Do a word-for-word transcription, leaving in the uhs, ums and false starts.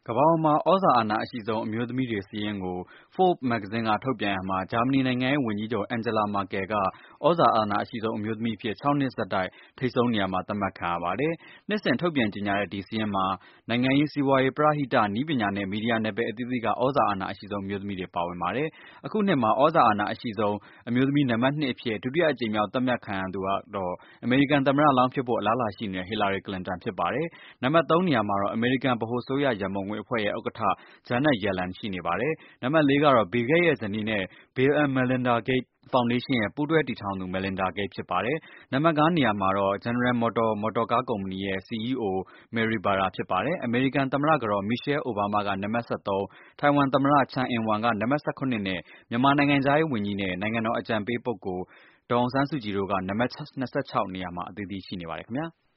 ကမ္ဘာပေါ်မှာသြဇာအာဏာအရှိဆုံးအမျိုးသမီးတွေစာရင်းကို Forbes မဂ္ဂဇင်းကထုတ်ပြန်ရာမှာ ဂျာမနီနိုင်ငံရဲ့ဝန်ကြီးချုပ် Angela Merkel က သြဇာအာဏာအရှိဆုံးအမျိုးသမီးအဖြစ် ခြောက်နှစ်ဆက်တိုက် ထိပ်ဆုံးနေရာမှာ သတ်မှတ်ခံရပါတယ်။ နှစ်စဉ်ထုတ်ပြန်ကြေညာတဲ့ ဒီစာရင်းမှာ နိုင်ငံရေး၊ စီးပွားရေး၊ ပရဟိတ၊ နည်းပညာနဲ့ မီဒီယာနယ်ပယ်အသီးသီးက သြဇာအာဏာအရှိဆုံး အမျိုးသမီးတွေ ပါဝင်ပါတယ်။ အခုနှစ်မှာ သြဇာအာဏာအရှိဆုံးအမျိုးသမီး နံပါတ်နှစ်အဖြစ် ဒုတိယအကြိမ်မြောက် သတ်မှတ်ခံရသူကတော့ အမေရိကန်သမ္မတလောင်းဖြစ်ဖို့ အလားအလာရှိနေတဲ့ Hillary Clinton ဖြစ်ပါတယ်။ နံပါတ်သုံးနေရာမှာတော့ အမေရိကန်ဗဟိုအစိုးရရန်ပုံငွေအဖွဲ့ရဲ့ဥက္ကဋ္ဌ Janet Yellen ရှိနေပါတယ်။ နံပါတ်လေးကတော့ Bill Gates ရဲ့ဇနီးနဲ့ Bill and Melinda Gates ဖောင်ဒေးရှင်းရဲ့ ပူးတွဲတည်ထောင်သူ Melinda Gates ဖြစ်ပါတယ်။ နံပါတ်ငါးနေရာမှာတော့ General Motors မော်တော်ကားကုမ္ပဏီရဲ့ စီအီးအို Mary Barra ဖြစ်ပါတယ်။ အမေရိကန်သမ္မတကတော် Michelle Obama က နံပါတ် ၁၃၊ ထိုင်ဝမ်သမ္မတ Tsai Ing-wen က နံပါတ် ၁၇ နဲ့ မြန်မာနိုင်ငံခြားရေးဝန်ကြီးနဲ့ နိုင်ငံတော်အကြံပေးပုဂ္ဂိုလ် ဒေါ်အောင်ဆန်းစုကြည်တို့က နံပါတ် ၂၆ နေရာမှာ အသီးသီးရှိနေပါတယ်ခင်ဗျာ။